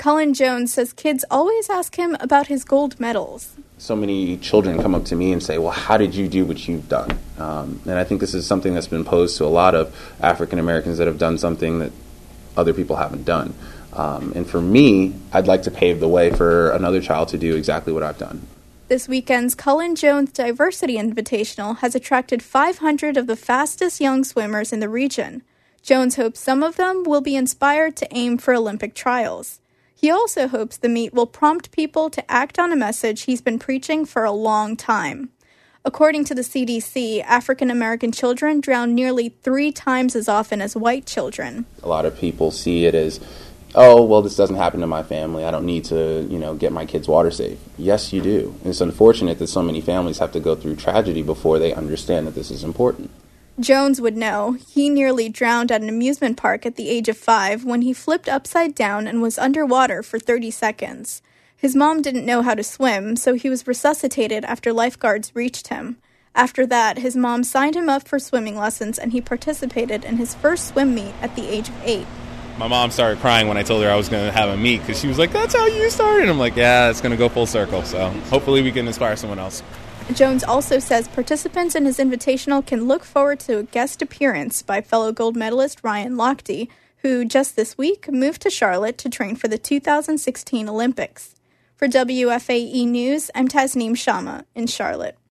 Colin Jones says kids always ask him about his gold medals. So many children come up to me and say, well, how did you do what you've done? And I think this is something that's been posed to a lot of African Americans that have done something that other people haven't done. And for me, I'd like to pave the way for another child to do exactly what I've done. This weekend's Colin Jones Diversity Invitational has attracted 500 of the fastest young swimmers in the region. Jones hopes some of them will be inspired to aim for Olympic trials. He also hopes the meet will prompt people to act on a message he's been preaching for a long time. According to the CDC, African American children drown nearly 3 times as often as white children. A lot of people see it as, oh, well, this doesn't happen to my family. I don't need to, get my kids water safe. Yes, you do. And it's unfortunate that so many families have to go through tragedy before they understand that this is important. Jones would know. He nearly drowned at an amusement park at the age of 5 when he flipped upside down and was underwater for 30 seconds. His mom didn't know how to swim, so he was resuscitated after lifeguards reached him. After that, his mom signed him up for swimming lessons, and he participated in his first swim meet at the age of 8. My mom started crying when I told her I was going to have a meet because she was like, that's how you started. I'm like, yeah, it's going to go full circle. So hopefully we can inspire someone else. Jones also says participants in his invitational can look forward to a guest appearance by fellow gold medalist Ryan Lochte, who just this week moved to Charlotte to train for the 2016 Olympics. For WFAE News, I'm Tasneem Sharma in Charlotte.